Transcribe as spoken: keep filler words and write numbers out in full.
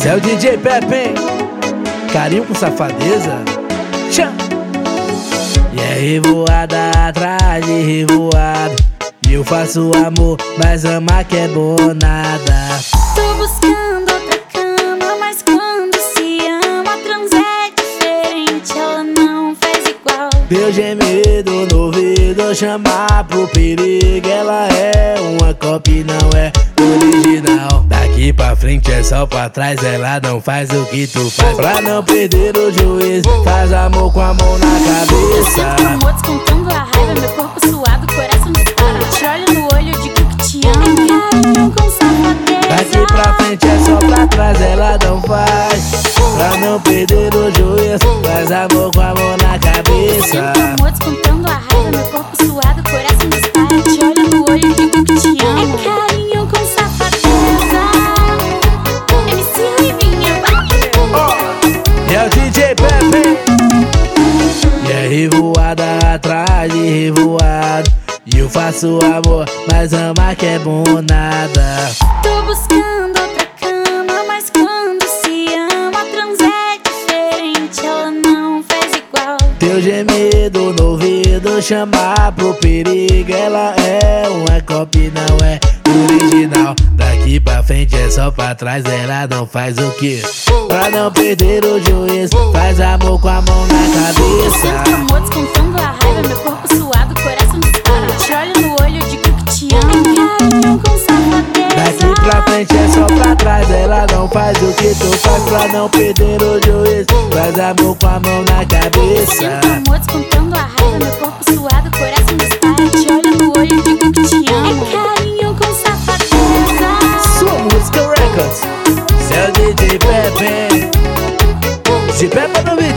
Cê é o D J Pepe, hein? Carinho com safadeza. Tchau. E é revoada atrás de revoada. E eu faço amor, mas amar que é bom nada. Tô buscando outra cama, mas quando se ama, trans é diferente, ela não faz igual. Meu gemido no ouvido chamar pro perigo. Ela é uma copy, não é original. Daqui pra frente é só pra trás, ela não faz o que tu faz. Pra não perder o juízo, faz amor com a mão na cabeça. Eu sinto amor descontando a raiva, meu corpo suado, coração dispara. Te olho no olho, eu digo que te amo. Carinho com safadeza. Daqui pra frente é só pra trás, ela não faz. Pra não perder o juízo, faz amor com a mão na cabeça. Eu sinto amor descontando a raiva, meu corpo suado, coração dispara. Te olho no olho, eu digo que te amo. É carinho com safadeza. M C Livinha, vai! É o D J Pepe. E é revoada atrás de revoada. E eu faço amor, mas amar que é bom nada. Tô buscando outra cama, mas quando se ama, trans é diferente, ela não faz igual. Teu gemido no ouvido chamar pro perigo. Ela é uma copy, não é original. Daqui pra frente é só pra trás, ela não faz o que? Pra não perder o juízo, faz amor com a mão na Eu sinto cabeça. amor descontando a raiva, meu corpo suado, coração dispara. Te olho no olho, eu digo que te amo. Carinho com safadeza. Daqui pra frente é só pra trás, ela não faz o que tu faz. Pra não perder o juízo, faz amor com a mão na Eu cabeça. sinto amor descontando a raiva, meu corpo suado, coração dispara. Te olho no olho, eu digo que te amo. É carinho com safadeza. Sua música Records. Cê é o D J Pepe. De Pepe no vídeo.